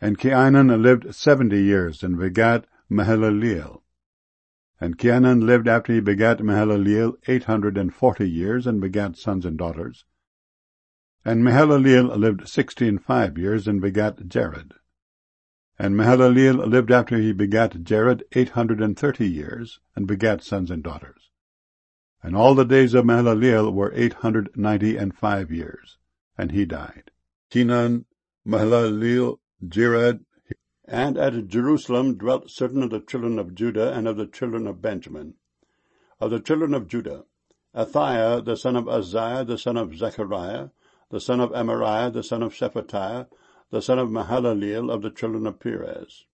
And Cainan lived 70 years, and begat Mahalaleel. And Cainan lived after he begat Mahalaleel 840 years, and begat sons and daughters. And Mahalaleel lived 65 years, and begat Jared. And Mahalaleel lived after he begat Jared 830 years, and begat sons and daughters. And all the days of Mahalaleel were 895 years, and he died. Cainan, Mahalaleel, Jared. And at Jerusalem dwelt certain of the children of Judah and of the children of Benjamin. Of the children of Judah, Athaiah the son of Uzziah the son of Zechariah, the son of Amariah the son of Shephatiah, the son of Mahalaleel of the children of Perez.